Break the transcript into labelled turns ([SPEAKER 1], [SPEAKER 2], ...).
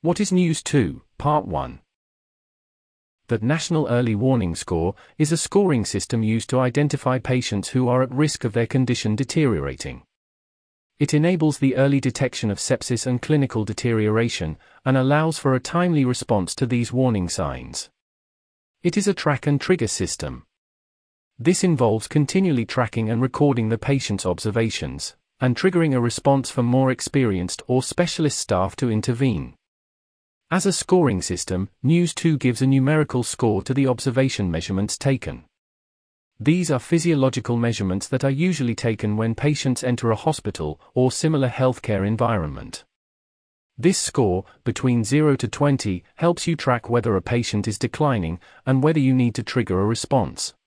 [SPEAKER 1] What is News 2, Part 1? The National Early Warning Score is a scoring system used to identify patients who are at risk of their condition deteriorating. It enables the early detection of sepsis and clinical deterioration, and allows for a timely response to these warning signs. It is a track and trigger system. This involves continually tracking and recording the patient's observations, and triggering a response for more experienced or specialist staff to intervene. As a scoring system, News 2 gives a numerical score to the observation measurements taken. These are physiological measurements that are usually taken when patients enter a hospital or similar healthcare environment. This score, between 0 to 20, helps you track whether a patient is declining, and whether you need to trigger a response.